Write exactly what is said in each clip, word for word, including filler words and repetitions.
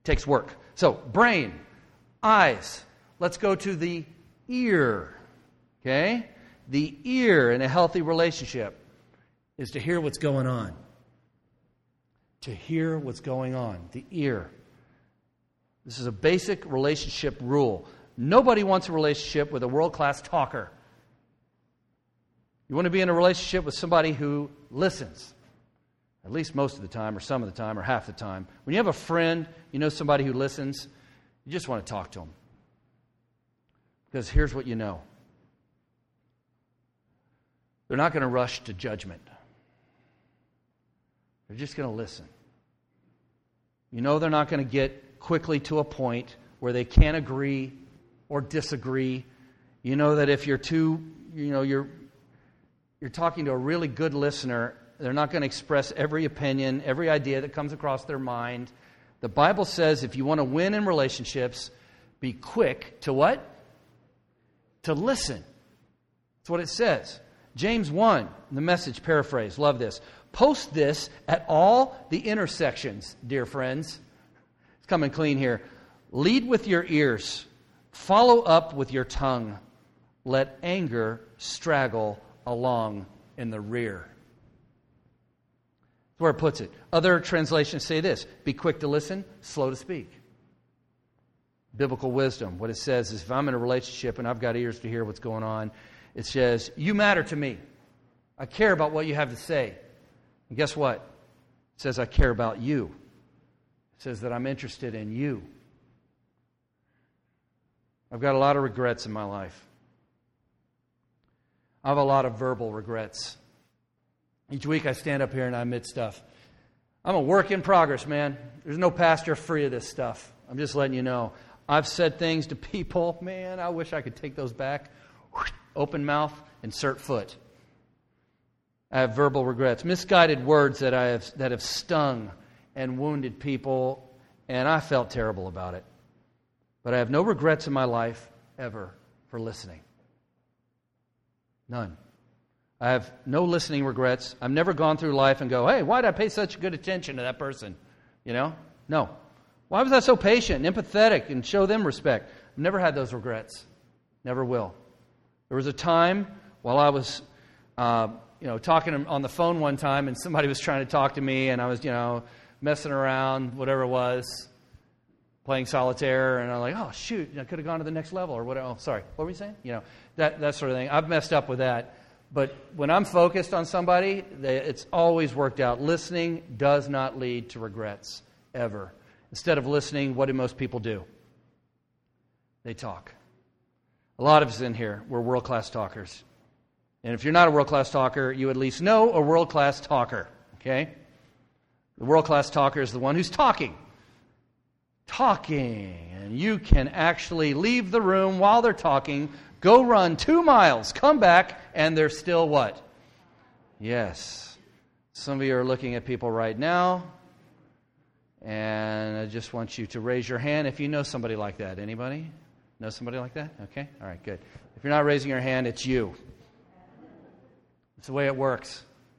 takes work. So, brain, eyes. Let's go to the ear. Okay? The ear in a healthy relationship is to hear what's going on. To hear what's going on. The ear. This is a basic relationship rule. Nobody wants a relationship with a world-class talker. You want to be in a relationship with somebody who listens. At least most of the time, or some of the time, or half the time. When you have a friend, you know somebody who listens, you just want to talk to them. Because here's what you know. They're not going to rush to judgment. They're just going to listen. You know they're not going to get quickly to a point where they can't agree or disagree. You know that if you're too, you know, you're you're talking to a really good listener, they're not going to express every opinion, every idea that comes across their mind. The Bible says if you want to win in relationships, be quick to what? To listen. That's what it says. James one, the Message paraphrase, love this. Post this at all the intersections, dear friends. It's coming clean here. Lead with your ears. Follow up with your tongue. Let anger straggle along in the rear. That's where it puts it. Other translations say this. Be quick to listen, slow to speak. Biblical wisdom. What it says is if I'm in a relationship and I've got ears to hear what's going on, it says, you matter to me. I care about what you have to say. And guess what? It says I care about you. It says that I'm interested in you. I've got a lot of regrets in my life. I have a lot of verbal regrets. Each week I stand up here and I admit stuff. I'm a work in progress, man. There's no pastor free of this stuff. I'm just letting you know. I've said things to people, man, I wish I could take those back. Open mouth, insert foot. I have verbal regrets, misguided words that I have that have stung and wounded people, and I felt terrible about it. But I have no regrets in my life ever for listening. None. I have no listening regrets. I've never gone through life and go, hey, why did I pay such good attention to that person? You know? No. Why was I so patient and empathetic and show them respect? I've never had those regrets. Never will. There was a time while I was, uh, you know, talking on the phone one time and somebody was trying to talk to me and I was, you know, messing around, whatever it was, playing solitaire, and I'm like, oh, shoot, I could have gone to the next level or whatever. Oh, sorry, what were you saying? You know, that, that sort of thing. I've messed up with that. But when I'm focused on somebody, they, it's always worked out. Listening does not lead to regrets, ever. Instead of listening, what do most people do? They talk. A lot of us in here, we're world-class talkers. And if you're not a world-class talker, you at least know a world-class talker, okay? The world-class talker is the one who's talking. Talking. And you can actually leave the room while they're talking, go run two miles, come back, and they're still what? Yes. Some of you are looking at people right now, and I just want you to raise your hand if you know somebody like that. Anybody? Know somebody like that? Okay. All right, good. If you're not raising your hand, it's you. It's the way it works.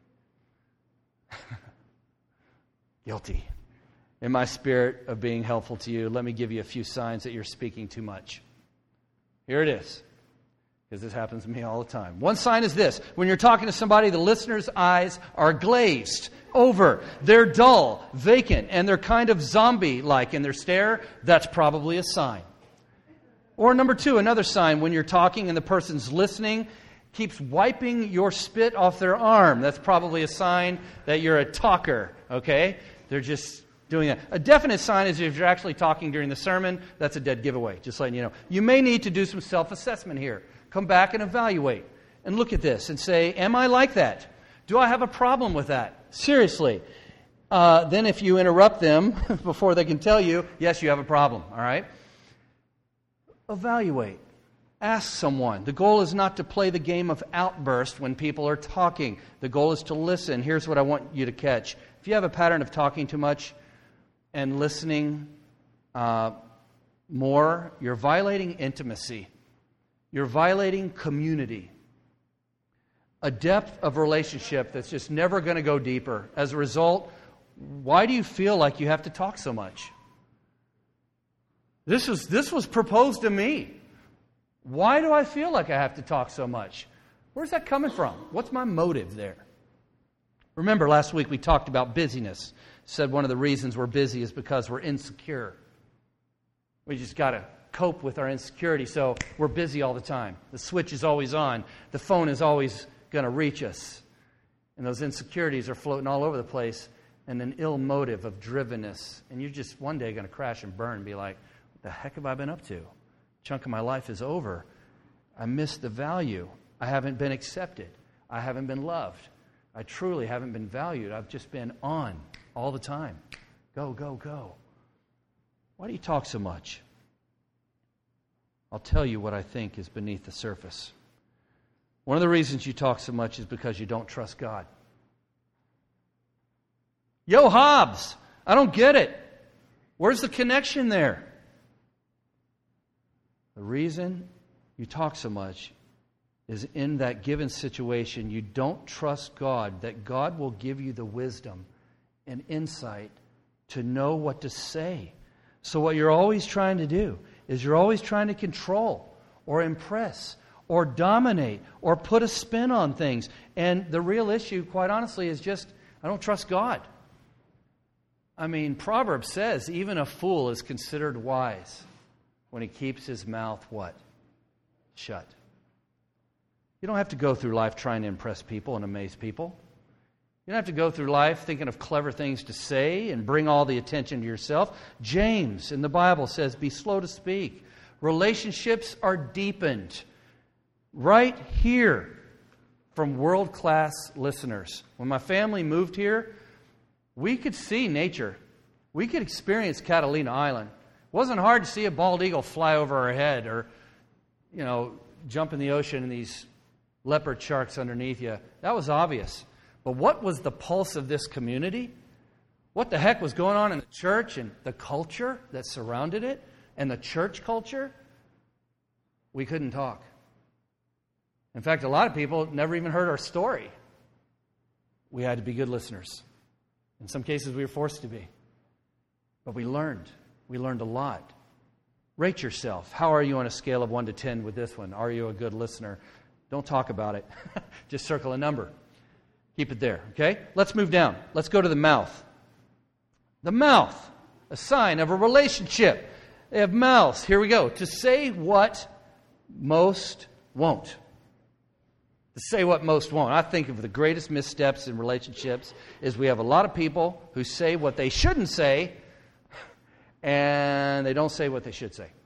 Guilty. In my spirit of being helpful to you, let me give you a few signs that you're speaking too much. Here it is. Because this happens to me all the time. One sign is this. When you're talking to somebody, the listener's eyes are glazed over. They're dull, vacant, and they're kind of zombie-like in their stare. That's probably a sign. Or number two, another sign, when you're talking and the person's listening, keeps wiping your spit off their arm. That's probably a sign that you're a talker, okay? They're just doing that. A definite sign is if you're actually talking during the sermon, that's a dead giveaway, just letting you know. You may need to do some self-assessment here. Come back and evaluate and look at this and say, am I like that? Do I have a problem with that? Seriously. Uh, then if you interrupt them before they can tell you, yes, you have a problem, all right? Evaluate. Ask someone. The goal is not to play the game of outburst when people are talking. The goal is to listen. Here's what I want you to catch. If you have a pattern of talking too much and listening uh, more, you're violating intimacy. You're violating community. A depth of relationship that's just never going to go deeper. As a result, why do you feel like you have to talk so much? This was, this was proposed to me. Why do I feel like I have to talk so much? Where's that coming from? What's my motive there? Remember, last week we talked about busyness. Said one of the reasons we're busy is because we're insecure. We just got to cope with our insecurity, so we're busy all the time. The switch is always on. The phone is always going to reach us. And those insecurities are floating all over the place, and an ill motive of drivenness. And you're just one day going to crash and burn and be like, what the heck have I been up to? A chunk of my life is over. I missed the value. I haven't been accepted. I haven't been loved. I truly haven't been valued. I've just been on all the time. Go, go, go. Why do you talk so much? I'll tell you what I think is beneath the surface. One of the reasons you talk so much is because you don't trust God. Yo, Hobbs, I don't get it. Where's the connection there? The reason you talk so much is in that given situation, you don't trust God, that God will give you the wisdom and insight to know what to say. So what you're always trying to do is you're always trying to control or impress or dominate or put a spin on things. And the real issue, quite honestly, is just, I don't trust God. I mean, Proverbs says, even a fool is considered wise when he keeps his mouth, what? Shut. You don't have to go through life trying to impress people and amaze people. You don't have to go through life thinking of clever things to say and bring all the attention to yourself. James in the Bible says, be slow to speak. Relationships are deepened right here from world-class listeners. When my family moved here, we could see nature. We could experience Catalina Island. It wasn't hard to see a bald eagle fly over our head or, you know, jump in the ocean and these leopard sharks underneath you. That was obvious. But what was the pulse of this community? What the heck was going on in the church and the culture that surrounded it and the church culture? We couldn't talk. In fact, a lot of people never even heard our story. We had to be good listeners. In some cases, we were forced to be. But we learned. We learned a lot. Rate yourself. How are you on a scale of one to ten with this one? Are you a good listener? Don't talk about it. Just circle a number. Keep it there, okay? Let's move down. Let's go to the mouth. The mouth, a sign of a relationship. They have mouths. Here we go. To say what most won't. To say what most won't. I think of the greatest missteps in relationships is we have a lot of people who say what they shouldn't say and they don't say what they should say.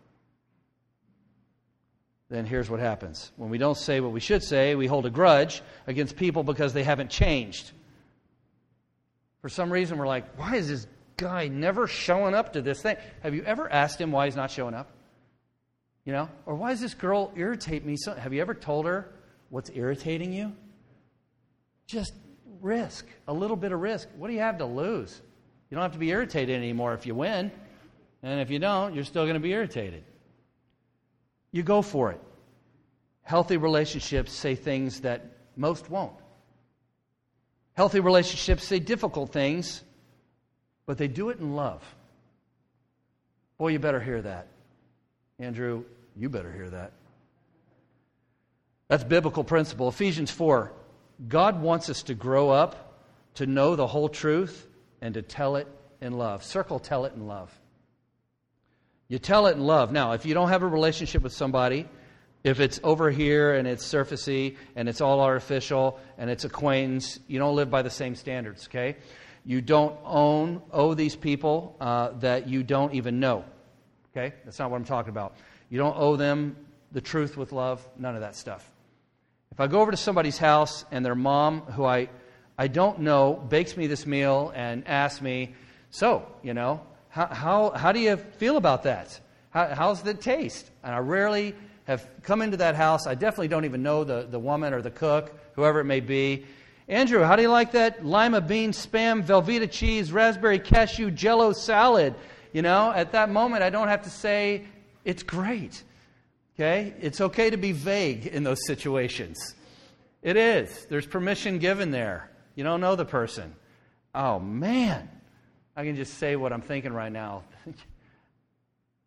Then here's what happens. When we don't say what we should say, we hold a grudge against people because they haven't changed. For some reason, we're like, why is this guy never showing up to this thing? Have you ever asked him why he's not showing up? You know? Or why does this girl irritate me so? Have you ever told her what's irritating you? Just risk. A little bit of risk. What do you have to lose? You don't have to be irritated anymore if you win. And if you don't, you're still going to be irritated. You go for it. Healthy relationships say things that most won't. Healthy relationships say difficult things, but they do it in love. Boy, you better hear that. Andrew, you better hear that. That's biblical principle. Ephesians four. God wants us to grow up, to know the whole truth, and to tell it in love. Circle, tell it in love. You tell it in love. Now, if you don't have a relationship with somebody, if it's over here and it's surfacey and it's all artificial and it's acquaintance, you don't live by the same standards, okay? You don't own, owe these people uh, that you don't even know, okay? That's not what I'm talking about. You don't owe them the truth with love, none of that stuff. If I go over to somebody's house and their mom, who I, I don't know, bakes me this meal and asks me, so, you know, How, how how do you feel about that? How, how's the taste? And I rarely have come into that house. I definitely don't even know the, the woman or the cook, whoever it may be. Andrew, how do you like that lima bean, spam, Velveeta cheese, raspberry cashew, jello salad? You know, at that moment, I don't have to say, it's great. Okay? It's okay to be vague in those situations. It is. There's permission given there. You don't know the person. Oh, man. I can just say what I'm thinking right now.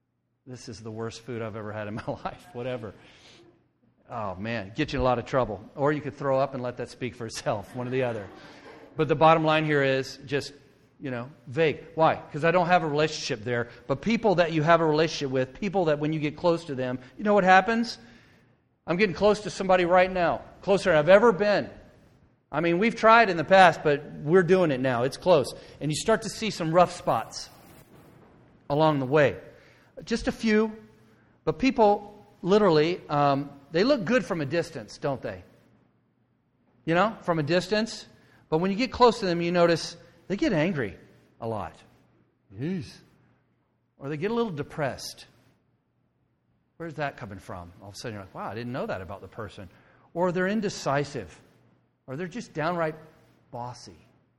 this is the worst food I've ever had in my life, whatever. Oh, man, get you in a lot of trouble. Or you could throw up and let that speak for itself, one or the other. But the bottom line here is just, you know, vague. Why? Because I don't have a relationship there. But people that you have a relationship with, people that when you get close to them, you know what happens? I'm getting close to somebody right now, closer than I've ever been. I mean, we've tried in the past, but we're doing it now. It's close. And you start to see some rough spots along the way. Just a few, but people literally, um, they look good from a distance, don't they? You know, from a distance. But when you get close to them, you notice they get angry a lot. Jeez. Or they get a little depressed. Where's that coming from? All of a sudden you're like, wow, I didn't know that about the person. Or they're indecisive. Or they're just downright bossy.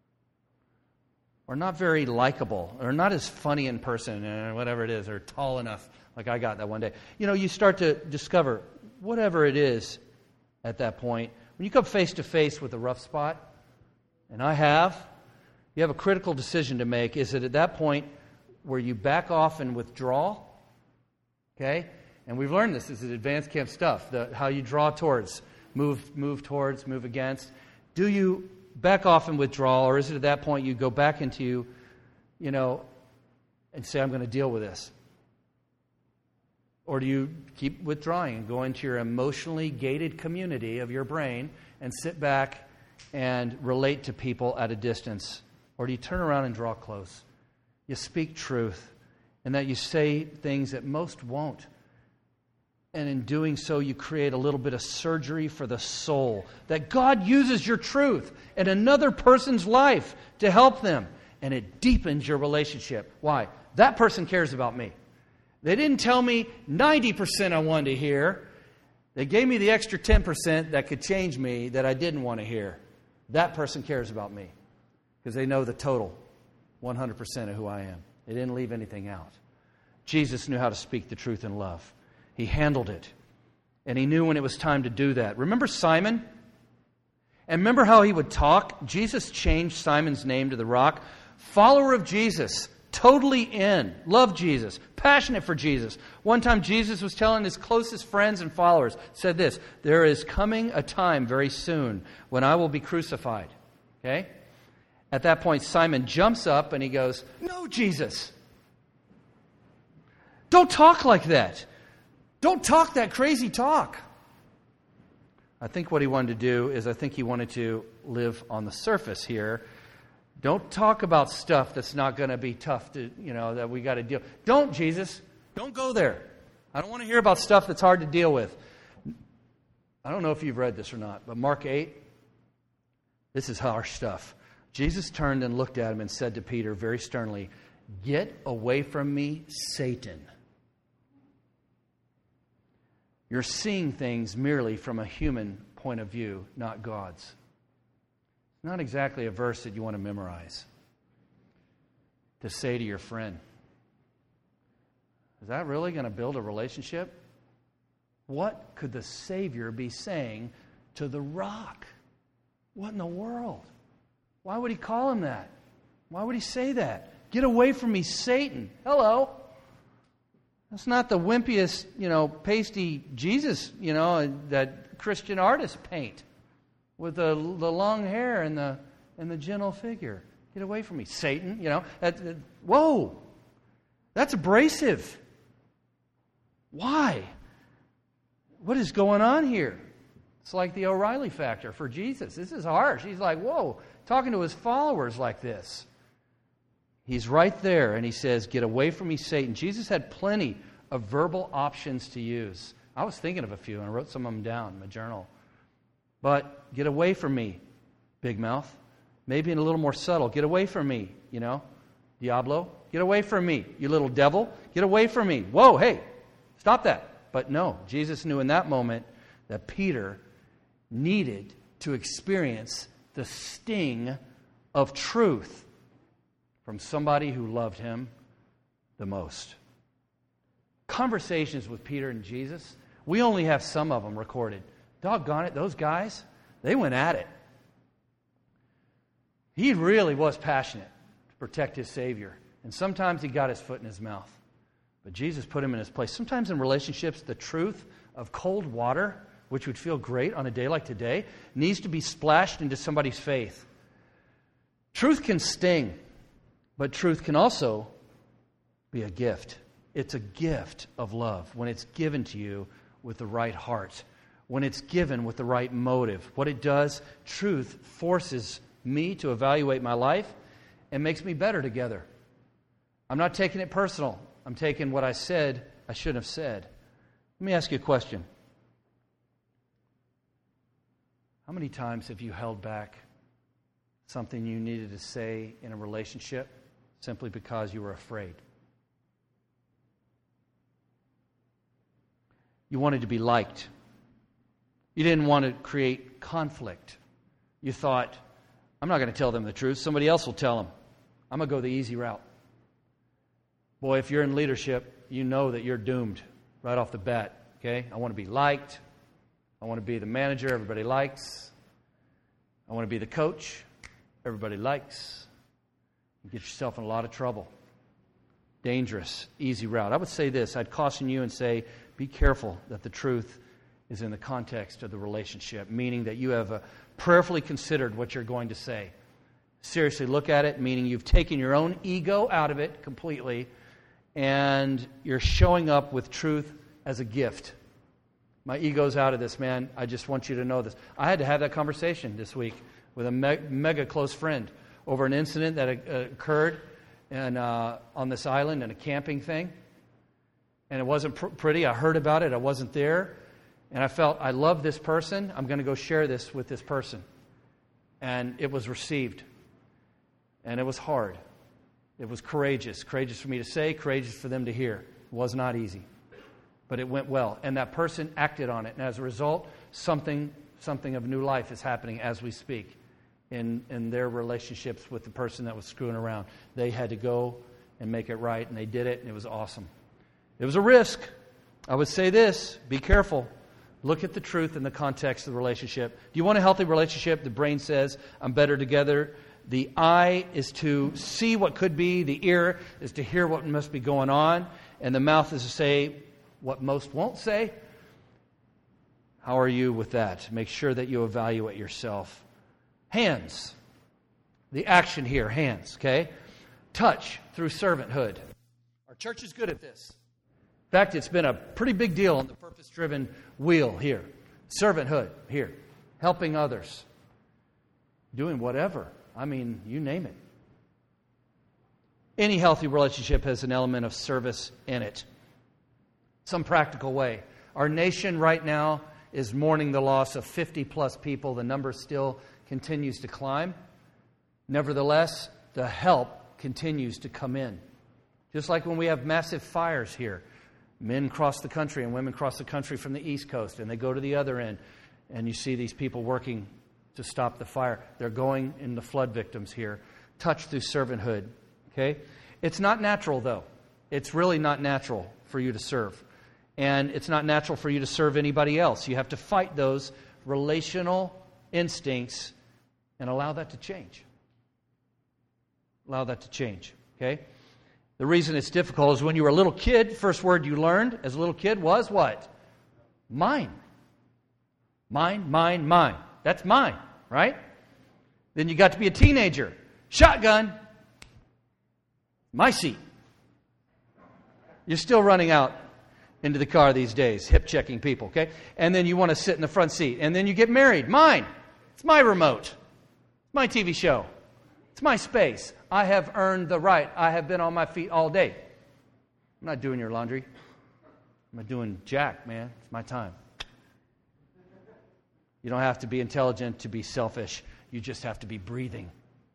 Or not very likable. Or not as funny in person, or whatever it is. Or tall enough, like I got that one day. You know, you start to discover whatever it is at that point. When you come face to face with a rough spot, and I have, you have a critical decision to make. Is it at that point where you back off and withdraw? Okay? And we've learned this. This is advanced camp stuff. The, how you draw towards, move, move towards, move against. Do you back off and withdraw, or is it at that point you go back into, you know, and say, I'm going to deal with this? Or do you keep withdrawing and go into your emotionally gated community of your brain and sit back and relate to people at a distance? Or do you turn around and draw close? You speak truth, and that you say things that most won't. And in doing so, you create a little bit of surgery for the soul. That God uses your truth in another person's life to help them. And it deepens your relationship. Why? That person cares about me. They didn't tell me ninety percent I wanted to hear. They gave me the extra ten percent that could change me that I didn't want to hear. That person cares about me. Because they know the total, one hundred percent of who I am. They didn't leave anything out. Jesus knew how to speak the truth in love. He handled it. And he knew when it was time to do that. Remember Simon? And remember how he would talk? Jesus changed Simon's name to the Rock. Follower of Jesus. Totally in. Love Jesus. Passionate for Jesus. One time Jesus was telling his closest friends and followers, said this, there is coming a time very soon when I will be crucified. Okay? At that point, Simon jumps up and he goes, no, Jesus. Don't talk like that. Don't talk that crazy talk. I think what he wanted to do is I think he wanted to live on the surface here. Don't talk about stuff that's not going to be tough to, you know, that we got to deal. Don't, Jesus. Don't go there. I don't want to hear about stuff that's hard to deal with. I don't know if you've read this or not, but Mark eight, this is harsh stuff. Jesus turned and looked at him and said to Peter very sternly, get away from me, Satan. You're seeing things merely from a human point of view, not God's. It's not exactly a verse that you want to memorize. To say to your friend, is that really going to build a relationship? What could the Savior be saying to the Rock? What in the world? Why would he call him that? Why would he say that? Get away from me, Satan. Hello. That's not the wimpiest, you know, pasty Jesus, you know, that Christian artists paint with the, the long hair and the and the gentle figure. Get away from me, Satan. You know, that, that, whoa, that's abrasive. Why? What is going on here? It's like the O'Reilly factor for Jesus. This is harsh. He's like, whoa, talking to his followers like this. He's right there, and he says, get away from me, Satan. Jesus had plenty of verbal options to use. I was thinking of a few, and I wrote some of them down in my journal. But get away from me, big mouth. Maybe in a little more subtle. Get away from me, you know, Diablo. Get away from me, you little devil. Get away from me. Whoa, hey, stop that. But no, Jesus knew in that moment that Peter needed to experience the sting of truth from somebody who loved him the most. Conversations with Peter and Jesus, we only have some of them recorded. Doggone it, those guys, they went at it. He really was passionate to protect his Savior. And sometimes he got his foot in his mouth. But Jesus put him in his place. Sometimes in relationships, the truth of cold water, which would feel great on a day like today, needs to be splashed into somebody's faith. Truth can sting, but truth can also be a gift. It's a gift of love when it's given to you with the right heart, when it's given with the right motive. What it does, truth forces me to evaluate my life and makes me better together. I'm not taking it personal. I'm taking what I said I shouldn't have said. Let me ask you a question. How many times have you held back something you needed to say in a relationship simply because you were afraid? You wanted to be liked. You didn't want to create conflict. You thought, I'm not going to tell them the truth. Somebody else will tell them. I'm going to go the easy route. Boy, if you're in leadership, you know that you're doomed right off the bat. Okay? I want to be liked. I want to be the manager everybody likes. I want to be the coach everybody likes. You get yourself in a lot of trouble. Dangerous, easy route. I would say this. I'd caution you and say, be careful that the truth is in the context of the relationship, meaning that you have uh, prayerfully considered what you're going to say. Seriously look at it, meaning you've taken your own ego out of it completely, and you're showing up with truth as a gift. My ego's out of this, man. I just want you to know this. I had to have that conversation this week with a me- mega close friend over an incident that uh, occurred and, uh, on this island in a camping thing. And it wasn't pr- pretty. I heard about it. I wasn't there. And I felt, I love this person. I'm going to go share this with this person. And it was received. And it was hard. It was courageous. Courageous for me to say, courageous for them to hear. It was not easy. But it went well. And that person acted on it. And as a result, something something of new life is happening as we speak in, in their relationships with the person that was screwing around. They had to go and make it right. And they did it. And it was awesome. It was a risk. I would say this. Be careful. Look at the truth in the context of the relationship. Do you want a healthy relationship? The brain says, I'm better together. The eye is to see what could be. The ear is to hear what must be going on. And the mouth is to say what most won't say. How are you with that? Make sure that you evaluate yourself. Hands. The action here, hands, okay? Touch through servanthood. Our church is good at this. In fact, it's been a pretty big deal on the purpose-driven wheel here. Servanthood here. Helping others. Doing whatever. I mean, you name it. Any healthy relationship has an element of service in it. Some practical way. Our nation right now is mourning the loss of fifty plus people. The number still continues to climb. Nevertheless, the help continues to come in. Just like when we have massive fires here. Men cross the country and women cross the country from the East Coast, and they go to the other end, and you see these people working to stop the fire. They're going in the flood victims here. Touch through servanthood. Okay? It's not natural, though. It's really not natural for you to serve. And it's not natural for you to serve anybody else. You have to fight those relational instincts and allow that to change. Allow that to change. Okay? The reason it's difficult is when you were a little kid, first word you learned as a little kid was what? Mine. Mine, mine, mine. That's mine, right? Then you got to be a teenager. Shotgun. My seat. You're still running out into the car these days, hip-checking people, okay? And then you want to sit in the front seat. And then you get married. Mine. It's my remote. It's my T V show. It's my space. I have earned the right. I have been on my feet all day. I'm not doing your laundry. I'm not doing jack, man. It's my time. You don't have to be intelligent to be selfish. You just have to be breathing.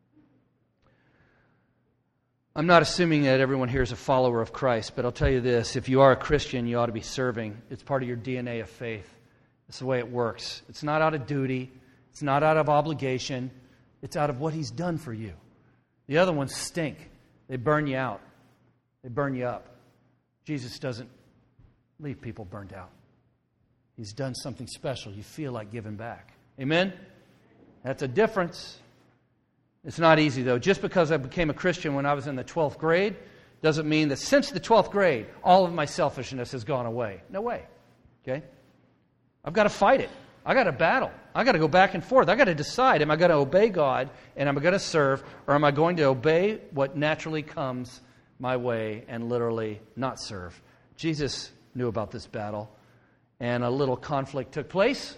I'm not assuming that everyone here is a follower of Christ, but I'll tell you this. If you are a Christian, you ought to be serving. It's part of your D N A of faith. It's the way it works. It's not out of duty. It's not out of obligation. It's out of what He's done for you. The other ones stink. They burn you out. They burn you up. Jesus doesn't leave people burned out. He's done something special. You feel like giving back. Amen? That's a difference. It's not easy, though. Just because I became a Christian when I was in the twelfth grade Doesn't mean that since the twelfth grade, all of my selfishness has gone away. No way. Okay? I've got to fight it. I got to battle. I got to go back and forth. I got to decide, am I going to obey God and am I going to serve, or am I going to obey what naturally comes my way and literally not serve? Jesus knew about this battle, and a little conflict took place.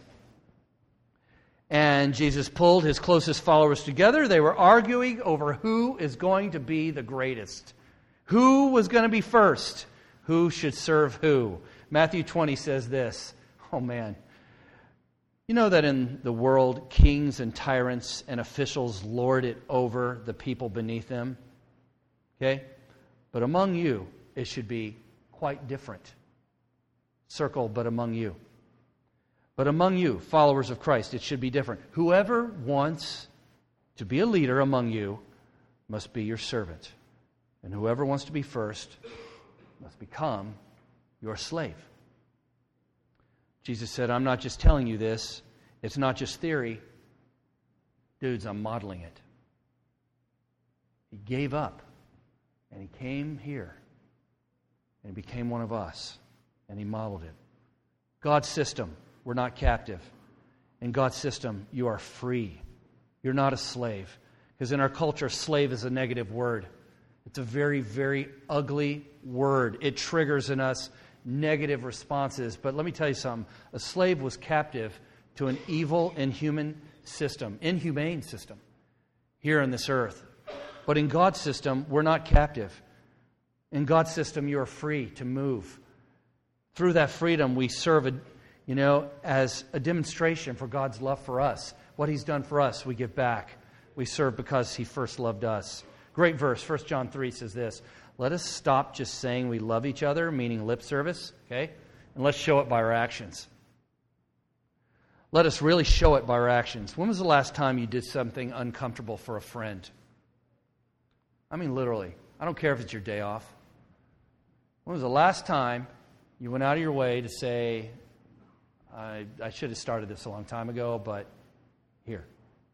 And Jesus pulled his closest followers together. They were arguing over who is going to be the greatest. Who was going to be first? Who should serve who? Matthew twenty says this. Oh man. You know that in the world, kings and tyrants and officials lord it over the people beneath them? Okay? But among you, it should be quite different. Circle, but among you. But among you, followers of Christ, it should be different. Whoever wants to be a leader among you must be your servant. And whoever wants to be first must become your slave. Jesus said, I'm not just telling you this. It's not just theory. Dudes, I'm modeling it. He gave up. And he came here. And he became one of us. And he modeled it. God's system. We're not captive. In God's system, you are free. You're not a slave. Because in our culture, slave is a negative word. It's a very, very ugly word. It triggers in us negative responses. But let me tell you something. A slave was captive to an evil, inhuman system, inhumane system here on this earth. But in God's system, we're not captive. In God's system, you are free to move. Through that freedom, we serve a You know, as a demonstration for God's love for us. What He's done for us, we give back. We serve because He first loved us. Great verse. First John three says this. Let us stop just saying we love each other, meaning lip service, okay? And let's show it by our actions. Let us really show it by our actions. When was the last time you did something uncomfortable for a friend? I mean, literally. I don't care if it's your day off. When was the last time you went out of your way to say, I, I should have started this a long time ago, but here.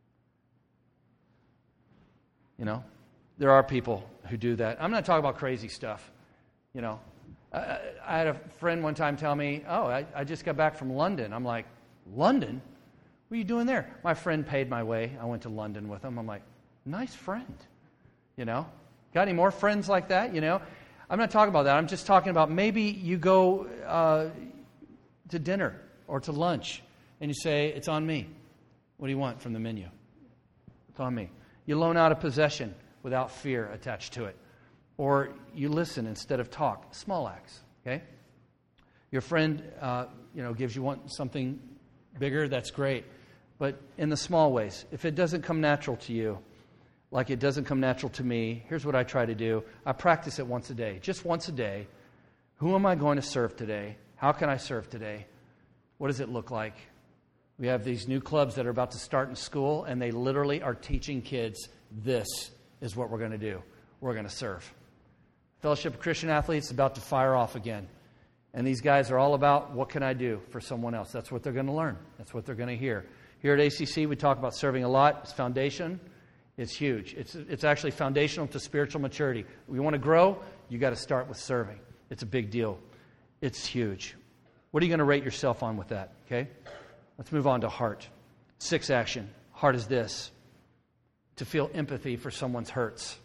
You know, there are people who do that. I'm not talking about crazy stuff. You know, I, I had a friend one time tell me, oh, I, I just got back from London. I'm like, London? What are you doing there? My friend paid my way. I went to London with him. I'm like, nice friend. You know, got any more friends like that? You know, I'm not talking about that. I'm just talking about maybe you go uh, to dinner or to lunch, and you say, it's on me. What do you want from the menu? It's on me. You loan out a possession without fear attached to it. Or you listen instead of talk. Small acts, okay? Your friend, uh, you know, gives you one, something bigger, that's great. But in the small ways, if it doesn't come natural to you, like it doesn't come natural to me, here's what I try to do. I practice it once a day, just once a day. Who am I going to serve today? How can I serve today? What does it look like? We have these new clubs that are about to start in school, and they literally are teaching kids, this is what we're going to do. We're going to serve. Fellowship of Christian Athletes is about to fire off again. And these guys are all about, what can I do for someone else? That's what they're going to learn. That's what they're going to hear. Here at A C C, we talk about serving a lot. It's foundation. It's huge. It's, it's actually foundational to spiritual maturity. We want to grow, you got to start with serving. It's a big deal. It's huge. What are you going to rate yourself on with that? Okay? Let's move on to heart. Sixth action. Heart is this. To feel empathy for someone's hurts.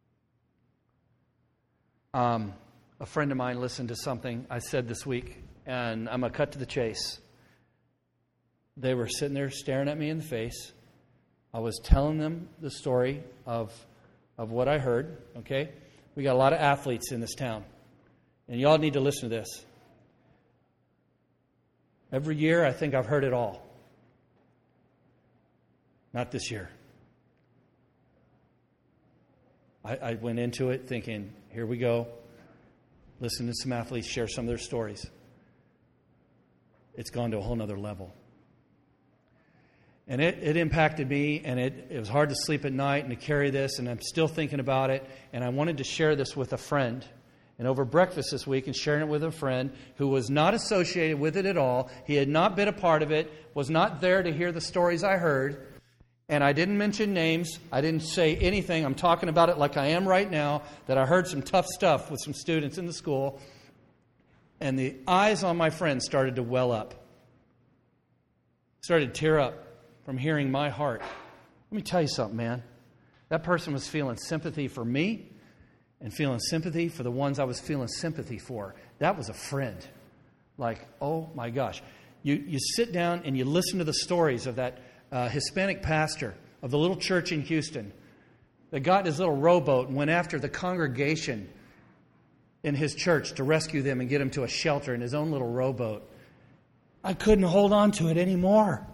Um, a friend of mine listened to something I said this week, and I'm going to cut to the chase. They were sitting there staring at me in the face. I was telling them the story of, of what I heard, okay? We got a lot of athletes in this town, and y'all need to listen to this. Every year, I think I've heard it all. Not this year. I, I went into it thinking, here we go. Listen to some athletes share some of their stories. It's gone to a whole nother level. And it, it impacted me, and it, it was hard to sleep at night and to carry this, and I'm still thinking about it, and I wanted to share this with a friend. And over breakfast this week and sharing it with a friend who was not associated with it at all. He had not been a part of it, was not there to hear the stories I heard. And I didn't mention names. I didn't say anything. I'm talking about it like I am right now, that I heard some tough stuff with some students in the school. And the eyes on my friends started to well up. Started to tear up from hearing my heart. Let me tell you something, man. That person was feeling sympathy for me and feeling sympathy for the ones I was feeling sympathy for. That was a friend. Like, oh my gosh. You, you sit down and you listen to the stories of that uh, Hispanic pastor of the little church in Houston that got in his little rowboat and went after the congregation in his church to rescue them and get them to a shelter in his own little rowboat. I couldn't hold on to it anymore.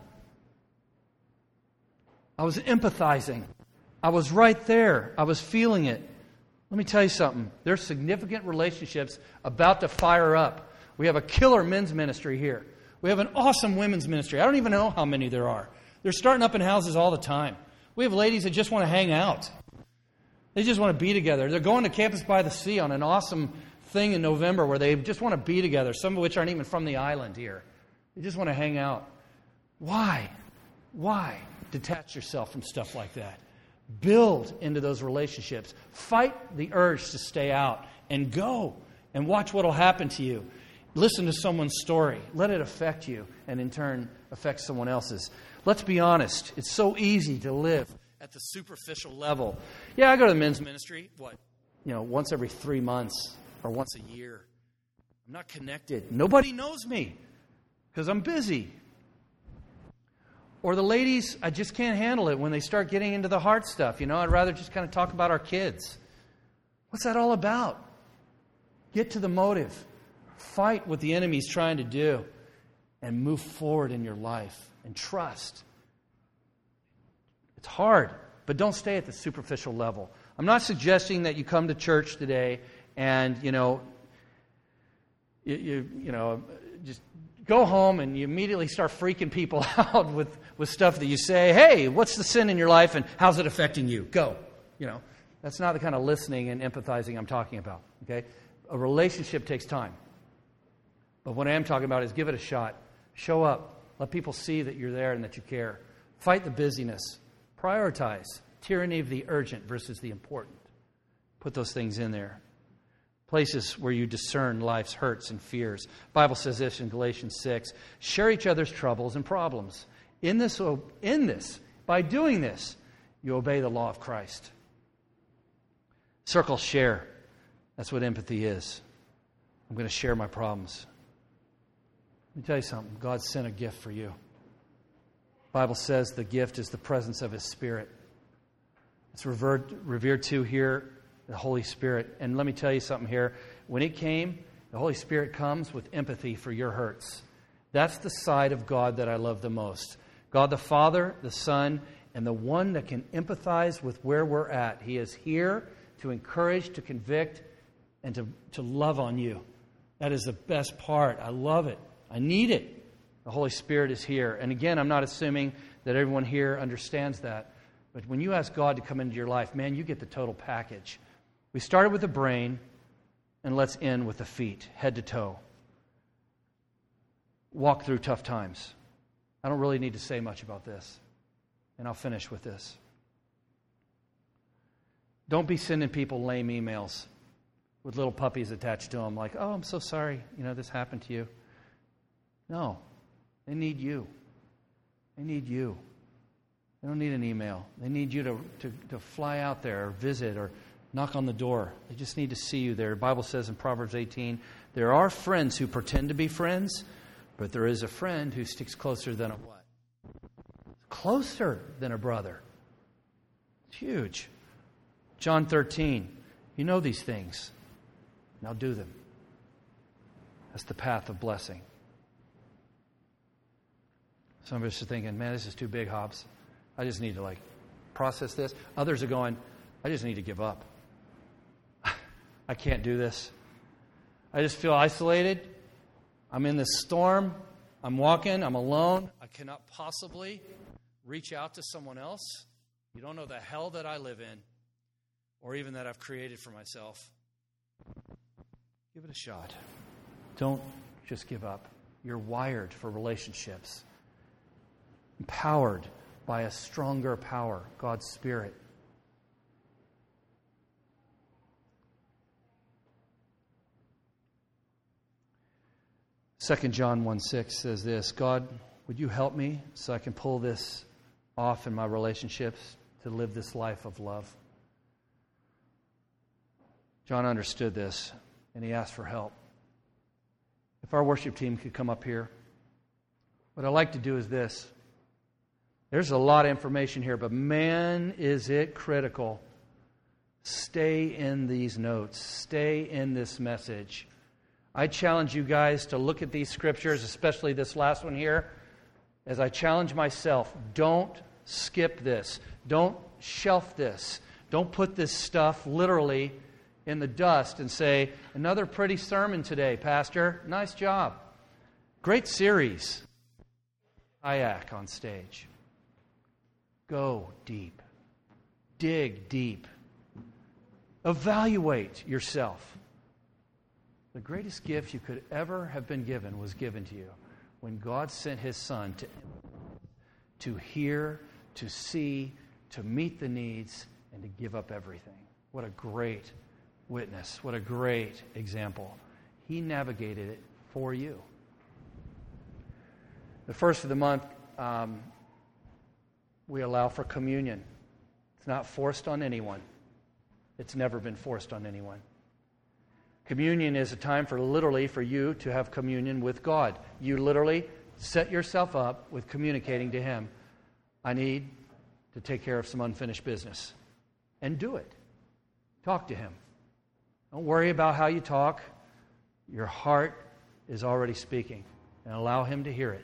I was empathizing. I was right there. I was feeling it. Let me tell you something. There's significant relationships about to fire up. We have a killer men's ministry here. We have an awesome women's ministry. I don't even know how many there are. They're starting up in houses all the time. We have ladies that just want to hang out. They just want to be together. They're going to Campus by the Sea on an awesome thing in November where they just want to be together, some of which aren't even from the island here. They just want to hang out. Why? Why detach yourself from stuff like that? Build into those relationships. Fight the urge to stay out and go and watch what will happen to you. Listen to someone's story. Let it affect you and in turn affect someone else's. Let's be honest. It's so easy to live at the superficial level. Yeah, I go to the men's ministry, what, you know, once every three months or once a year. I'm not connected. Nobody knows me because I'm busy. Or the ladies, I just can't handle it when they start getting into the hard stuff. You know, I'd rather just kind of talk about our kids. What's that all about? Get to the motive. Fight what the enemy's trying to do and move forward in your life and trust. It's hard, but don't stay at the superficial level. I'm not suggesting that you come to church today and, you know, you, you, you know, just go home and you immediately start freaking people out with, with stuff that you say, hey, what's the sin in your life and how's it affecting you? Go. You know, that's not the kind of listening and empathizing I'm talking about. Okay? A relationship takes time. But what I am talking about is give it a shot. Show up. Let people see that you're there and that you care. Fight the busyness. Prioritize. Tyranny of the urgent versus the important. Put those things in there. Places where you discern life's hurts and fears. The Bible says this in Galatians six. Share each other's troubles and problems. In this, in this, by doing this, you obey the law of Christ. Circle share. That's what empathy is. I'm going to share my problems. Let me tell you something. God sent a gift for you. The Bible says the gift is the presence of His Spirit. It's revered, revered to here, the Holy Spirit. And let me tell you something here. When it came, the Holy Spirit comes with empathy for your hurts. That's the side of God that I love the most. God the Father, the Son, and the one that can empathize with where we're at. He is here to encourage, to convict, and to, to love on you. That is the best part. I love it. I need it. The Holy Spirit is here. And again, I'm not assuming that everyone here understands that. But when you ask God to come into your life, man, you get the total package. We started with the brain, and let's end with the feet, head to toe. Walk through tough times. I don't really need to say much about this. And I'll finish with this. Don't be sending people lame emails with little puppies attached to them like, oh, I'm so sorry, you know, this happened to you. No, they need you. They need you. They don't need an email. They need you to, to, to fly out there or visit or knock on the door. They just need to see you there. The Bible says in Proverbs eighteen, there are friends who pretend to be friends, but there is a friend who sticks closer than a what? Closer than a brother. It's huge. John thirteen, you know these things. Now do them. That's the path of blessing. Some of us are thinking, man, this is too big, Hobbs. I just need to like process this. Others are going, I just need to give up. I can't do this. I just feel isolated. I'm in this storm. I'm walking. I'm alone. I cannot possibly reach out to someone else. You don't know the hell that I live in or even that I've created for myself. Give it a shot. Don't just give up. You're wired for relationships. Empowered by a stronger power, God's Spirit. Second John one six says this, God, would you help me so I can pull this off in my relationships to live this life of love? John understood this, and he asked for help. If our worship team could come up here, what I'd like to do is this. There's a lot of information here, but man, is it critical. Stay in these notes. Stay in this message. I challenge you guys to look at these scriptures, especially this last one here, as I challenge myself. Don't skip this. Don't shelf this. Don't put this stuff literally in the dust and say, another pretty sermon today, Pastor. Nice job. Great series. Kayak on stage. Go deep. Dig deep. Evaluate yourself. The greatest gift you could ever have been given was given to you when God sent His Son to, to hear, to see, to meet the needs, and to give up everything. What a great witness. What a great example. He navigated it for you. The first of the month, um, we allow for communion. It's not forced on anyone. It's never been forced on anyone. Communion is a time for literally for you to have communion with God. You literally set yourself up with communicating to Him. I need to take care of some unfinished business. And do it. Talk to Him. Don't worry about how you talk. Your heart is already speaking. And allow Him to hear it.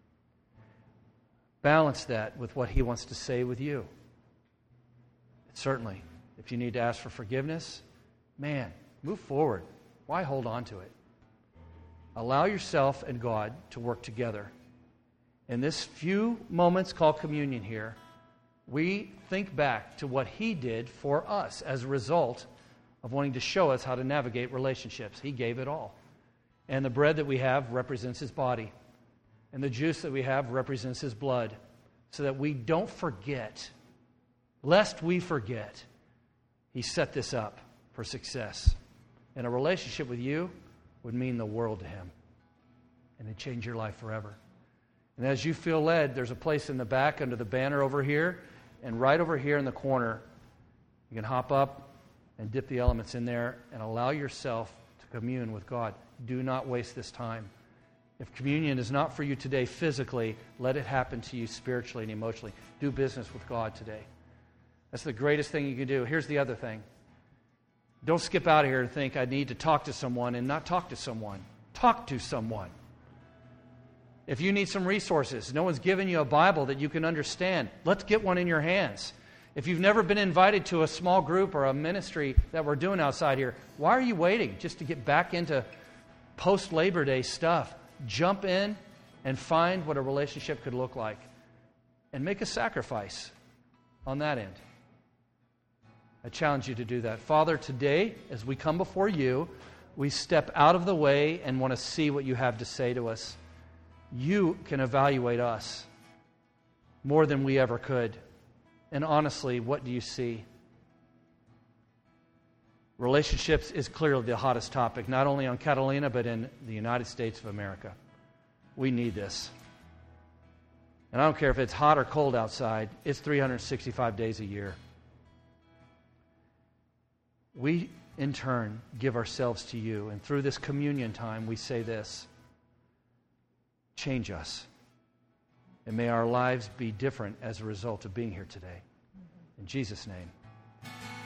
Balance that with what He wants to say with you. Certainly, if you need to ask for forgiveness, man, move forward. Why hold on to it? Allow yourself and God to work together. In this few moments called communion here, we think back to what He did for us as a result of wanting to show us how to navigate relationships. He gave it all. And the bread that we have represents His body. And the juice that we have represents His blood. So that we don't forget, lest we forget, He set this up for success. And a relationship with you would mean the world to Him. And it'd change your life forever. And as you feel led, there's a place in the back under the banner over here. And right over here in the corner, you can hop up and dip the elements in there and allow yourself to commune with God. Do not waste this time. If communion is not for you today physically, let it happen to you spiritually and emotionally. Do business with God today. That's the greatest thing you can do. Here's the other thing. Don't skip out of here and think I need to talk to someone and not talk to someone. Talk to someone. If you need some resources, no one's given you a Bible that you can understand, let's get one in your hands. If you've never been invited to a small group or a ministry that we're doing outside here, why are you waiting just to get back into post-Labor Day stuff? Jump in and find what a relationship could look like and make a sacrifice on that end. I challenge you to do that. Father, today, as we come before you, we step out of the way and want to see what you have to say to us. You can evaluate us more than we ever could. And honestly, what do you see? Relationships is clearly the hottest topic, not only on Catalina, but in the United States of America. We need this. And I don't care if it's hot or cold outside, it's three hundred sixty-five days a year. We, in turn, give ourselves to you. And through this communion time, we say this: change us. And may our lives be different as a result of being here today. In Jesus' name.